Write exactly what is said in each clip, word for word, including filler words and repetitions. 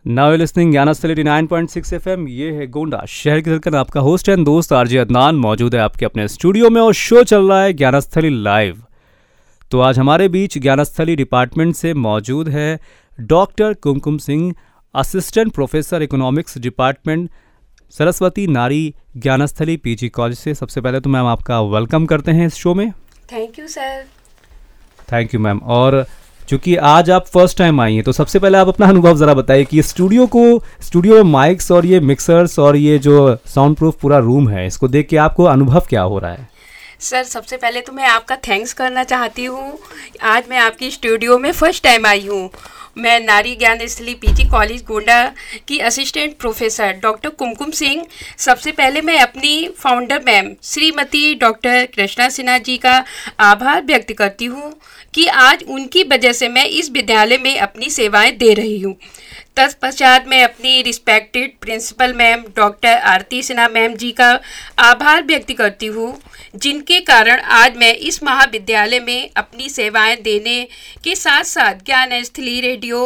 Now listening Gyanasthali eighty nine point six FM. ये है गोंडा शहर की धड़कन। आपका होस्ट एंड दोस्त आरजे अदनान मौजूद है आपके अपने स्टूडियो में और शो चल रहा है ज्ञानस्थली लाइव। तो आज हमारे बीच ज्ञानस्थली डिपार्टमेंट से मौजूद है doctor Kumkum Singh, assistant professor economics department, Saraswati Nari Gyanasthali PG college से। सबसे पहले तो मैम आपका वेलकम करते हैं इस शो में। Thank you sir. Thank you ma'am. और चूँकि आज आप फर्स्ट टाइम आई हैं तो सबसे पहले आप अपना अनुभव ज़रा बताइए कि स्टूडियो को स्टूडियो में माइक्स और ये मिक्सर्स और ये जो साउंड प्रूफ पूरा रूम है, इसको देख के आपको अनुभव क्या हो रहा है? सर सबसे पहले तो मैं आपका थैंक्स करना चाहती हूँ। आज मैं आपकी स्टूडियो में फर्स्ट टाइम आई हूँ। मैं नारी ज्ञानस्थली पीजी कॉलेज गोंडा की assistant professor doctor Kumkum Singh. सबसे पहले मैं अपनी founder ma'am Shrimati doctor Krishna Sinha ji का आभार व्यक्त करती हूँ कि आज उनकी वजह से मैं इस विद्यालय में अपनी सेवाएं दे रही हूँ। तत्पश्चात मैं अपनी respected principal ma'am doctor Aarti Sinha ma'am ji का आभार व्यक्त करती हूँ, जिनके कारण आज मैं इस महाविद्यालय में अपनी सेवाएं देने के साथ साथ Gyanasthali radio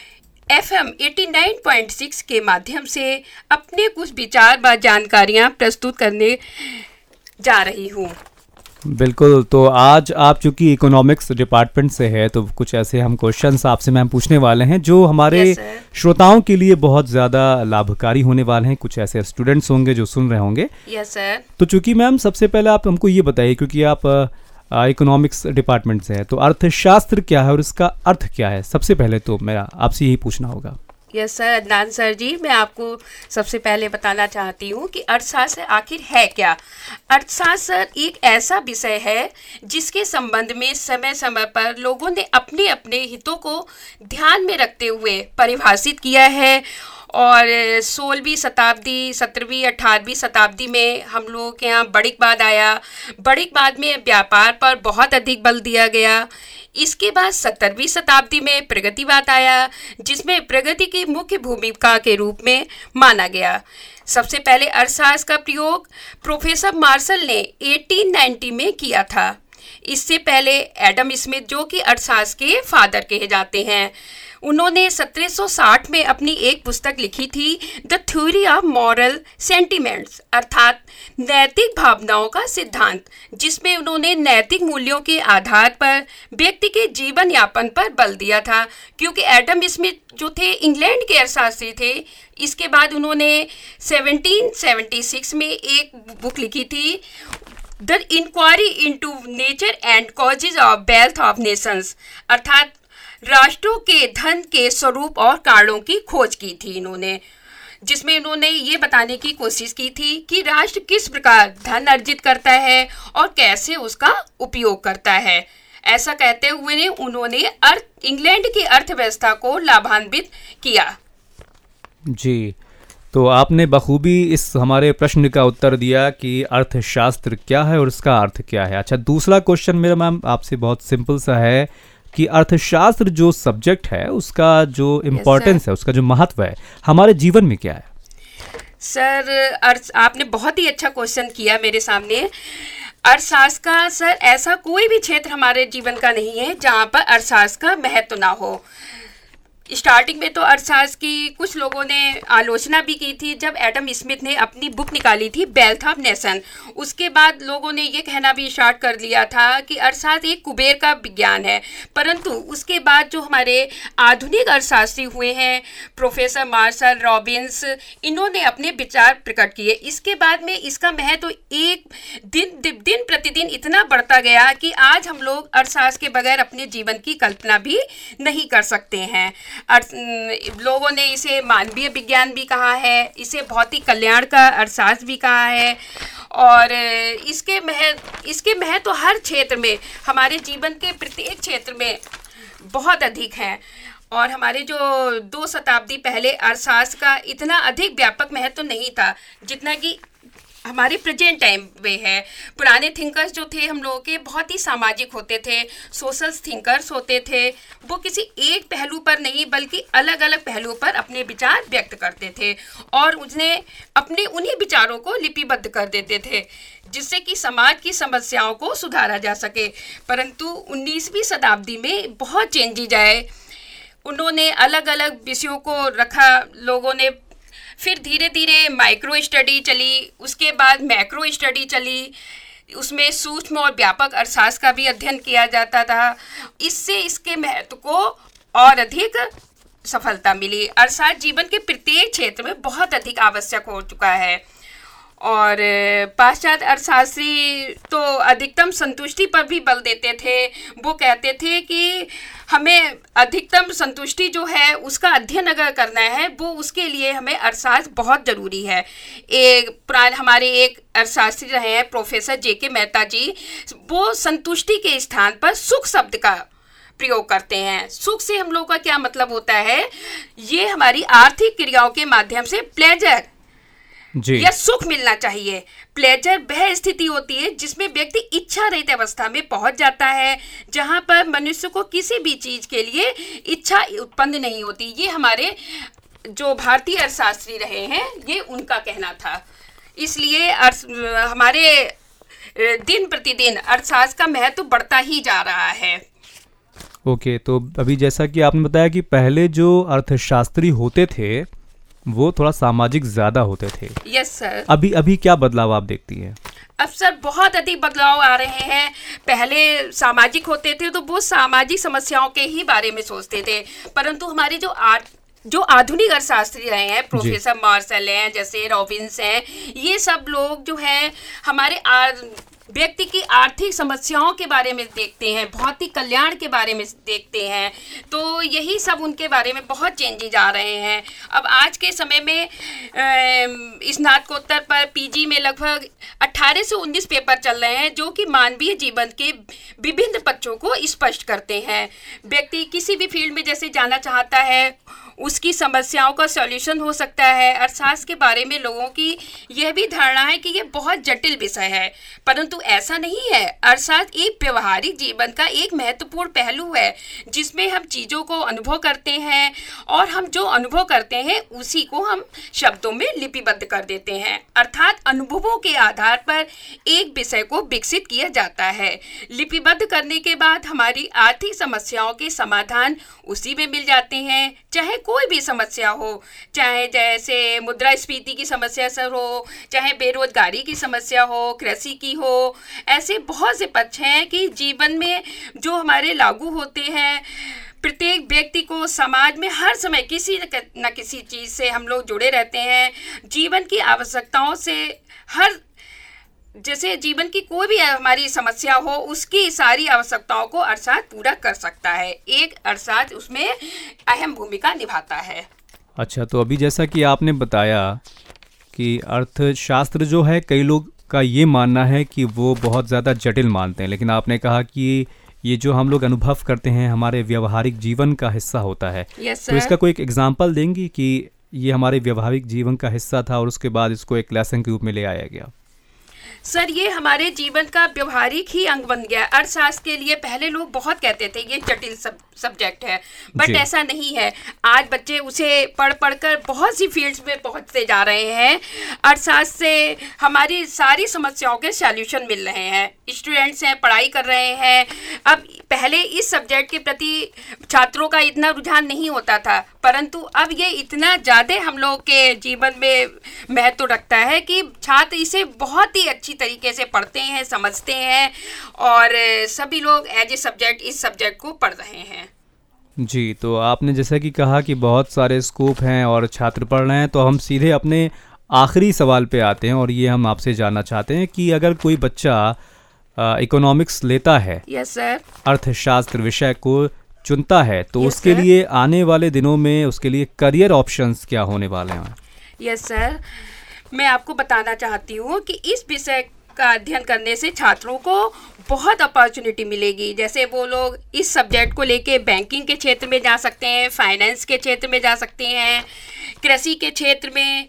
FM eighty nine point six के माध्यम से अपने कुछ विचार व जानकारियाँ प्रस्तुत करने जा रही हूँ। बिल्कुल। तो आज आप चूंकि इकोनॉमिक्स डिपार्टमेंट से है तो कुछ ऐसे हम क्वेश्चंस आपसे मैम पूछने वाले हैं जो हमारे yes, श्रोताओं के लिए बहुत ज़्यादा लाभकारी होने वाले हैं। कुछ ऐसे स्टूडेंट्स होंगे जो सुन रहे होंगे। Yes sir. तो चूंकि मैम सबसे पहले आप हमको ये बताइए, क्योंकि आप इकोनॉमिक्स डिपार्टमेंट से है, तो अर्थशास्त्र क्या है और इसका अर्थ क्या है? सबसे पहले तो मेरा आपसे यही पूछना होगा। Yes sir, Adnan sir ji, मैं आपको सबसे पहले बताना चाहती हूँ कि अर्थशास्त्र आखिर है क्या। अर्थशास्त्र एक ऐसा विषय है जिसके संबंध में समय समय पर लोगों ने अपने अपने हितों को ध्यान में रखते हुए परिभाषित किया है। और सोलहवीं शताब्दी, सत्रहवीं अठारहवीं शताब्दी में हम लोगों के यहाँ बणिकवाद आया। बणिकवाद में व्यापार पर बहुत अधिक बल दिया गया। इसके बाद सत्तरवीं शताब्दी में प्रगतिवाद आया, जिसमें प्रगति की मुख्य भूमिका के रूप में माना गया। सबसे पहले अर्थशास्त्र का प्रयोग प्रोफेसर मार्शल ने अठारह सौ नब्बे में किया था। इससे पहले एडम स्मिथ, जो कि अर्थशास्त्र के फादर कहे जाते हैं, उन्होंने सत्रह सौ साठ में अपनी एक पुस्तक लिखी थी the theory of moral sentiments, अर्थात नैतिक भावनाओं का सिद्धांत, जिसमें उन्होंने नैतिक मूल्यों के आधार पर व्यक्ति के जीवन यापन पर बल दिया था। क्योंकि एडम स्मिथ जो थे इंग्लैंड के अर्थशास्त्री थे। इसके बाद उन्होंने सत्रह सौ छिहत्तर में एक बुक लिखी थी the inquiry into nature and causes of wealth of nations, अर्थात राष्ट्रों के धन के स्वरूप और कारणों की खोज की थी इन्होंने, जिसमें इन्होंने ये बताने की कोशिश की थी कि राष्ट्र किस प्रकार धन अर्जित करता है और कैसे उसका उपयोग करता है। ऐसा कहते हुए उन्होंने अर्थ इंग्लैंड की अर्थव्यवस्था को लाभान्वित किया। जी, तो आपने बखूबी इस हमारे प्रश्न का उत्तर दिया कि अर्थशास्त्र क्या है और इसका अर्थ क्या है। अच्छा, दूसरा क्वेश्चन मेरा मैम आपसे बहुत सिंपल सा है कि अर्थशास्त्र जो सब्जेक्ट है उसका जो इम्पोर्टेंस yes, है, उसका जो महत्व है हमारे जीवन में क्या है? सर अर्थ आपने बहुत ही अच्छा क्वेश्चन किया मेरे सामने। अर्थशास्त्र का सर ऐसा कोई भी क्षेत्र हमारे जीवन का नहीं है जहाँ पर अर्थशास्त्र का महत्व ना हो। स्टार्टिंग में तो अर्थशास्त्र की कुछ लोगों ने आलोचना भी की थी जब एडम स्मिथ ने अपनी बुक निकाली थी वेल्थ ऑफ नेशन। उसके बाद लोगों ने ये कहना भी स्टार्ट कर लिया था कि अर्थशास्त्र एक कुबेर का विज्ञान है। परंतु उसके बाद जो हमारे आधुनिक अर्थशास्त्री हुए हैं, प्रोफेसर मार्शल, रॉबिन्स, इन्होंने अपने विचार प्रकट किए। इसके बाद में इसका महत्व एक दिन दिन प्रतिदिन इतना बढ़ता गया कि आज हम लोग अर्थशास्त्र के बगैर अपने जीवन की कल्पना भी नहीं कर सकते हैं। अर्थ लोगों ने इसे मानवीय विज्ञान भी कहा है, इसे भौतिक कल्याण का अर्थशास्त्र भी कहा है। और इसके महत्व इसके महत्व हर क्षेत्र में, हमारे जीवन के प्रत्येक क्षेत्र में बहुत अधिक है। और हमारे जो दो शताब्दी पहले अर्थशास्त्र का इतना अधिक व्यापक महत्व नहीं था जितना कि हमारे प्रेजेंट टाइम में है। पुराने थिंकर्स जो थे हम लोगों के बहुत ही सामाजिक होते थे, सोशल थिंकर्स होते थे। वो किसी एक पहलू पर नहीं बल्कि अलग अलग पहलुओं पर अपने विचार व्यक्त करते थे और उन्हें अपने उन्हीं विचारों को लिपिबद्ध कर देते थे जिससे कि समाज की समस्याओं को सुधारा जा सके। परंतु उन्नीसवीं शताब्दी में बहुत चेंजेज आए। उन्होंने अलग अलग विषयों को रखा लोगों ने, फिर धीरे धीरे माइक्रो स्टडी चली, उसके बाद मैक्रो स्टडी चली, उसमें सूक्ष्म और व्यापक अर्थशास्त्र का भी अध्ययन किया जाता था। इससे इसके महत्व को और अधिक सफलता मिली। अर्थशास्त्र जीवन के प्रत्येक क्षेत्र में बहुत अधिक आवश्यक हो चुका है। और पाश्चात्य अर्थशास्त्री तो अधिकतम संतुष्टि पर भी बल देते थे। वो कहते थे कि हमें अधिकतम संतुष्टि जो है उसका अध्ययन अगर करना है, वो उसके लिए हमें अर्थशास्त्र बहुत ज़रूरी है। एक पुराने हमारे एक अर्थशास्त्री रहे हैं प्रोफेसर जे के मेहता जी, वो संतुष्टि के स्थान पर सुख शब्द का प्रयोग करते हैं। सुख से हम लोगों का क्या मतलब होता है, ये हमारी आर्थिक क्रियाओं के माध्यम से प्लेजर या सुख मिलना चाहिए। प्लेजर वह स्थिति होती है जिसमें व्यक्ति इच्छा रहित अवस्था में पहुंच जाता है, जहां पर मनुष्य को किसी भी चीज के लिए इच्छा उत्पन्न नहीं होती। ये हमारे जो भारतीय अर्थशास्त्री रहे हैं, ये उनका कहना था। इसलिए अर्थ हमारे दिन प्रतिदिन अर्थशास्त्र का महत्व बढ़ता ही जा रहा है। ओके okay, तो अभी जैसा कि आपने बताया कि पहले जो अर्थशास्त्री होते थे वो थोड़ा सामाजिक ज़्यादा होते थे। Yes sir. अभी अभी क्या बदलाव आप देखती हैं? अब सर बहुत अधिक बदलाव आ रहे हैं। पहले सामाजिक होते थे तो वो सामाजिक समस्याओं के ही बारे में सोचते थे, परंतु हमारे जो आर्ट जो आधुनिक अर्थशास्त्री रहे हैं, प्रोफेसर मार्शल हैं, जैसे रॉबिन्स हैं, ये सब लोग जो हैं हमारे व्यक्ति की आर्थिक समस्याओं के बारे में देखते हैं, भौतिक कल्याण के बारे में देखते हैं। तो यही सब उनके बारे में बहुत चेंजेज आ रहे हैं। अब आज के समय में स्नातकोत्तर पर पीजी में लगभग अठारह से उन्नीस पेपर चल रहे हैं, जो कि मानवीय जीवन के विभिन्न पक्षों को स्पष्ट करते हैं। व्यक्ति किसी भी फील्ड में जैसे जाना चाहता है, उसकी समस्याओं का सॉल्यूशन हो सकता है। अर्थशास्त्र के बारे में लोगों की यह भी धारणा है कि ये बहुत जटिल विषय है, परंतु ऐसा नहीं है। अर्थशास्त्र एक व्यवहारिक जीवन का एक महत्वपूर्ण पहलू है, जिसमें हम चीज़ों को अनुभव करते हैं और हम जो अनुभव करते हैं उसी को हम शब्दों में लिपिबद्ध कर देते हैं। अर्थात अनुभवों के आधार पर एक विषय को विकसित किया जाता है। लिपिबद्ध करने के बाद हमारी आर्थिक समस्याओं के समाधान उसी में मिल जाते हैं, चाहे कोई भी समस्या हो, चाहे जैसे मुद्रास्फीति की समस्या सर हो, चाहे बेरोजगारी की समस्या हो, कृषि की हो। ऐसे बहुत से पक्ष हैं कि जीवन में जो हमारे लागू होते हैं। प्रत्येक व्यक्ति को समाज में हर समय किसी न किसी चीज़ से हम लोग जुड़े रहते हैं। जीवन की आवश्यकताओं से हर जैसे जीवन की कोई भी हमारी समस्या हो, उसकी सारी आवश्यकताओं को अर्थशास्त्र पूरा कर सकता है। एक अर्थशास्त्र उसमें अहम भूमिका निभाता है। अच्छा, तो अभी जैसा कि आपने बताया कि अर्थशास्त्र जो है, कई लोग का ये मानना है कि वो बहुत ज़्यादा जटिल मानते हैं, लेकिन आपने कहा कि ये जो हम लोग अनुभव करते हैं हमारे व्यवहारिक जीवन का हिस्सा होता है। yes, तो इसका कोई एक एग्जाम्पल देंगी कि ये हमारे व्यवहारिक जीवन का हिस्सा था और उसके बाद इसको एक लेसन के रूप में ले आया गया? सर, ये हमारे जीवन का व्यवहारिक ही अंग बन गया। अर्थशास्त्र के लिए पहले लोग बहुत कहते थे ये जटिल सब सब्जेक्ट है, बट ऐसा नहीं है। आज बच्चे उसे पढ़ पढ़कर बहुत सी फील्ड्स में पहुंचते जा रहे हैं। अर्थशास्त्र से हमारी सारी समस्याओं के सॉल्यूशन मिल रहे हैं। स्टूडेंट्स हैं, पढ़ाई कर रहे हैं। अब पहले इस सब्जेक्ट के प्रति छात्रों का इतना रुझान नहीं होता था, परंतु अब ये इतना ज़्यादा हम लोग के जीवन में महत्व रखता है कि छात्र इसे बहुत ही अच्छी तरीके से पढ़ते हैं, समझते हैं, और सभी लोग एज ए सब्जेक्ट इस सब्जेक्ट को पढ़ रहे हैं। जी, तो आपने जैसा कि कहा कि बहुत सारे स्कोप हैं और छात्र पढ़ रहे हैं, तो हम सीधे अपने आखिरी सवाल पे आते हैं और ये हम आपसे जानना चाहते हैं कि अगर कोई बच्चा इकोनॉमिक्स लेता है, यस सर, अर्थशास्त्र विषय को चुनता है, तो yes, उसके sir. लिए आने वाले दिनों में उसके लिए करियर ऑप्शंस क्या होने वाले हैं? यस yes, सर, मैं आपको बताना चाहती हूँ कि इस विषय का अध्ययन करने से छात्रों को बहुत अपॉर्चुनिटी मिलेगी। जैसे वो लोग इस सब्जेक्ट को लेके बैंकिंग के क्षेत्र में जा सकते हैं, फाइनेंस के क्षेत्र में जा सकते हैं, कृषि के क्षेत्र में,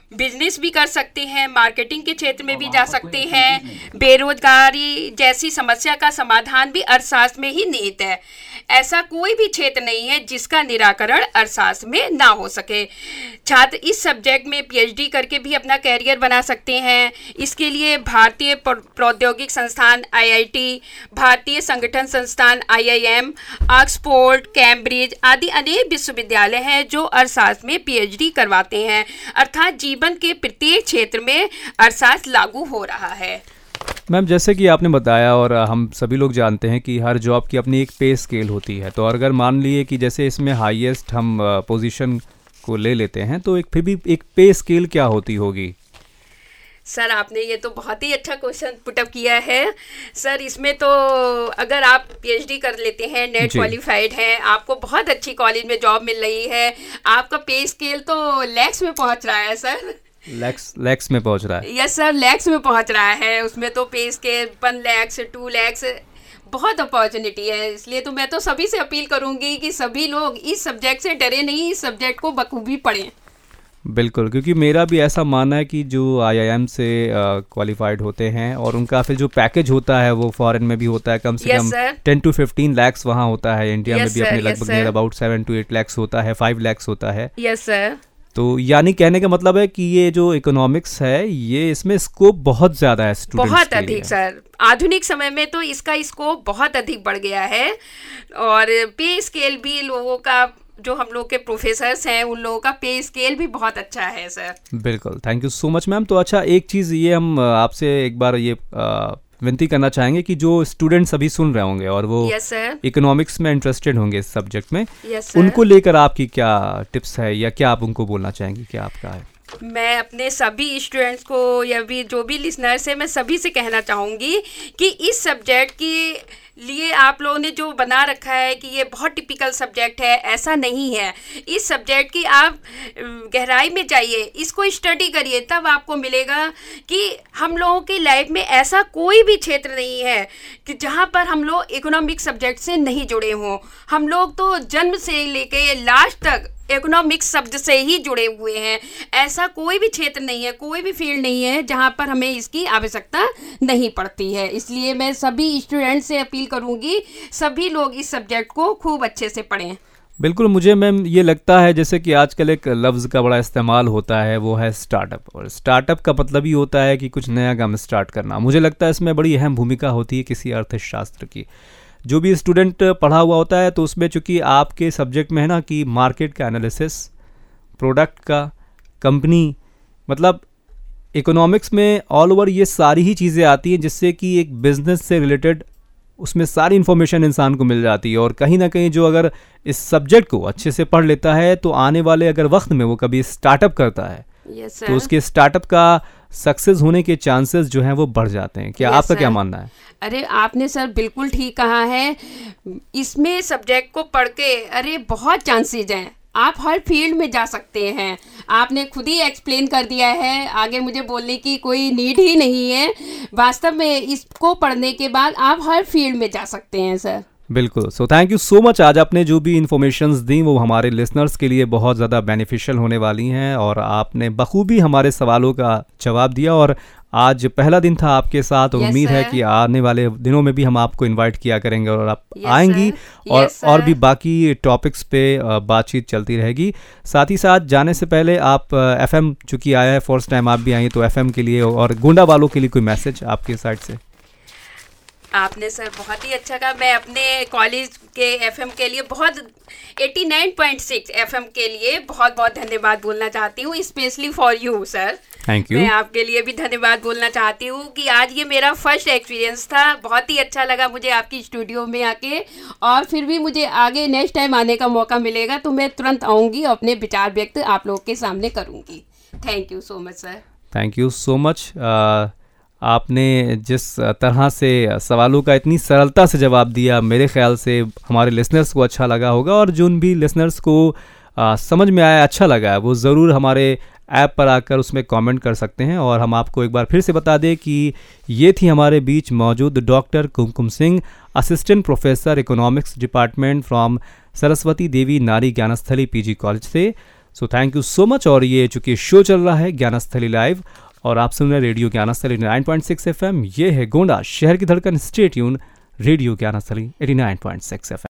बिजनेस भी कर सकते हैं, मार्केटिंग के क्षेत्र में भी जा सकते हैं। बेरोजगारी जैसी समस्या का समाधान भी अर्थशास्त्र में ही निहित है। ऐसा कोई भी क्षेत्र नहीं है जिसका निराकरण अर्थशास्त्र में ना हो सके। छात्र इस सब्जेक्ट में पीएचडी करके भी अपना कैरियर बना सकते हैं। इसके लिए भारतीय प्रौद्योगिक संस्थान आईआईटी, भारतीय संगठन संस्थान आईआईएम, ऑक्सफोर्ड, कैम्ब्रिज आदि अनेक विश्वविद्यालय हैं जो अर्थशास्त्र में पीएचडी करवाते हैं। अर्थात जीवन के प्रत्येक क्षेत्र में अर्थशास्त्र लागू हो रहा है। मैम, जैसे कि आपने बताया और हम सभी लोग जानते हैं कि हर जॉब की अपनी एक पे स्केल होती है, तो अगर मान लिए कि जैसे इसमें हाईएस्ट हम पोजीशन को ले लेते हैं तो एक फिर भी एक पे स्केल क्या होती होगी? सर, आपने ये तो बहुत ही अच्छा क्वेश्चन पुटअप किया है। सर, इसमें तो अगर आप पीएचडी कर लेते हैं, नेट क्वालिफाइड हैं, आपको बहुत अच्छी कॉलेज में जॉब मिल रही है, आपका पे स्केल तो लैक्स में पहुंच रहा है सर। लैक्स लैक्स में पहुंच रहा है? यस सर, लैक्स में पहुंच रहा है। उसमें तो pay scale one lakhs two lakhs बहुत अपॉर्चुनिटी है। इसलिए तो मैं तो सभी से अपील करूंगी कि सभी लोग इस सब्जेक्ट से डरे नहीं, इस सब्जेक्ट को बखूबी पढ़ें। बिल्कुल, क्योंकि मेरा भी ऐसा मानना है कि जो आईआईएम से क्वालिफाइड होते हैं और उनका फिर जो पैकेज होता है वो फॉरेन में भी होता है, कम से yes, कम टेन टू फिफ्टीन लैक्स वहाँ होता है। इंडिया yes, में भी अपने लगभग near about seven to eight lakhs होता है, फाइव लैक्स होता है। Yes sir. तो यानी कहने का मतलब है कि ये जो इकोनॉमिक्स है ये इसमें स्कोप बहुत ज़्यादा है स्टूडेंट्स बहुत के लिए। अधिक सर, आधुनिक समय में तो इसका स्कोप बहुत अधिक बढ़ गया है। और पे स्केल भी लोगों का, जो हम लोग के प्रोफेसर्स हैं उन लोगों का पे स्केल भी बहुत अच्छा है सर। बिल्कुल, thank you so much ma'am. तो अच्छा, एक चीज़ ये हम आपसे एक बार ये आ, विनती करना चाहेंगे कि जो स्टूडेंट्स अभी सुन रहे होंगे और वो इकोनॉमिक्स में इंटरेस्टेड होंगे इस सब्जेक्ट में, उनको लेकर आपकी क्या टिप्स है या क्या आप उनको बोलना चाहेंगे, क्या आपका है? मैं अपने सभी स्टूडेंट्स को या भी जो भी लिसनर्स है, मैं सभी से कहना चाहूँगी कि इस सब्जेक्ट की लिए आप लोगों ने जो बना रखा है कि ये बहुत टिपिकल सब्जेक्ट है, ऐसा नहीं है। इस सब्जेक्ट की आप गहराई में जाइए, इसको स्टडी करिए, तब आपको मिलेगा कि हम लोगों की लाइफ में ऐसा कोई भी क्षेत्र नहीं है कि जहाँ पर हम लोग इकोनॉमिक सब्जेक्ट से नहीं जुड़े हों। हम लोग तो जन्म से लेके लास्ट तक इकोनॉमिक्स शब्द से ही जुड़े हुए हैं। ऐसा कोई भी क्षेत्र नहीं है, कोई भी फील्ड नहीं है जहाँ पर हमें इसकी आवश्यकता नहीं पड़ती है। इसलिए मैं सभी स्टूडेंट से अपील करूँगी, सभी लोग इस सब्जेक्ट को खूब अच्छे से पढ़ें। बिल्कुल, मुझे मैम ये लगता है जैसे कि आजकल एक लफ्ज़ का बड़ा इस्तेमाल होता है, वो है स्टार्टअप। और स्टार्टअप का मतलब ही होता है कि कुछ नया काम स्टार्ट करना। मुझे लगता है इसमें बड़ी अहम भूमिका होती है किसी अर्थशास्त्र की। जो भी स्टूडेंट पढ़ा हुआ होता है तो उसमें चूँकि आपके सब्जेक्ट में है ना कि मार्केट का एनालिसिस, प्रोडक्ट का, कंपनी, मतलब इकोनॉमिक्स में ऑल ओवर ये सारी ही चीज़ें आती हैं जिससे कि एक बिज़नेस से रिलेटेड उसमें सारी इन्फॉर्मेशन इंसान को मिल जाती है। और कहीं ना कहीं जो अगर इस सब्जेक्ट को अच्छे से पढ़ लेता है तो आने वाले अगर वक्त में वो कभी स्टार्टअप करता है yes, तो उसके स्टार्टअप का सक्सेस होने के चांसेस जो हैं वो बढ़ जाते हैं। क्या yes, आपका क्या मानना है? अरे आपने सर बिल्कुल ठीक कहा है। इसमें सब्जेक्ट को पढ़ के अरे बहुत चांसेज हैं, आप हर फील्ड में जा सकते हैं। आपने खुद ही एक्सप्लेन कर दिया है, आगे मुझे बोलने की कोई नीड ही नहीं है। वास्तव में इसको पढ़ने के बाद आप हर फील्ड में जा सकते हैं सर। बिल्कुल, so thank you so much. आज आपने जो भी इन्फॉर्मेशंस दी वो हमारे लिसनर्स के लिए बहुत ज़्यादा बेनिफिशियल होने वाली हैं और आपने बखूबी हमारे सवालों का जवाब दिया। और आज पहला दिन था आपके साथ और yes, उम्मीद है कि आने वाले दिनों में भी हम आपको इनवाइट किया करेंगे और आप yes, आएंगी और yes, और भी बाकी टॉपिक्स पे बातचीत चलती रहेगी। साथ ही साथ जाने से पहले आप एफएम चूँकि आया है, फर्स्ट टाइम आप भी आई तो एफएम के लिए और गोंडा वालों के लिए कोई मैसेज आपके साइड से? आपने सर बहुत ही अच्छा कहा। मैं अपने कॉलेज के एफएम के लिए बहुत eighty nine point six FM के लिए बहुत बहुत धन्यवाद बोलना चाहती हूँ, specially for you sir. Thank you. मैं आपके लिए भी धन्यवाद बोलना चाहती हूँ कि आज ये मेरा फर्स्ट एक्सपीरियंस था। बहुत ही अच्छा लगा मुझे आपकी स्टूडियो में आके, और फिर भी मुझे आगे नेक्स्ट टाइम आने का मौका मिलेगा तो मैं तुरंत आऊँगी और अपने विचार व्यक्त आप लोग के सामने करूँगी। Thank you so much sir. Thank you so much. आपने जिस तरह से सवालों का इतनी सरलता से जवाब दिया, मेरे ख्याल से हमारे लिसनर्स को अच्छा लगा होगा और जिन भी लिसनर्स को आ, समझ में आया, अच्छा लगा है, वो ज़रूर हमारे ऐप पर आकर उसमें कमेंट कर सकते हैं। और हम आपको एक बार फिर से बता दें कि ये थी हमारे बीच मौजूद doctor Kumkum Singh, assistant professor economics department from Saraswati Devi Nari Gyanasthali PG college से। So thank you so much. और ये चूंकि शो चल रहा है ज्ञानस्थली लाइव और आप सुन रहे हैं radio Gyanasthali nine point six FM. ये है गोंडा शहर की धड़कन। Stay tune, radio Gyanasthali eighty nine point six FM.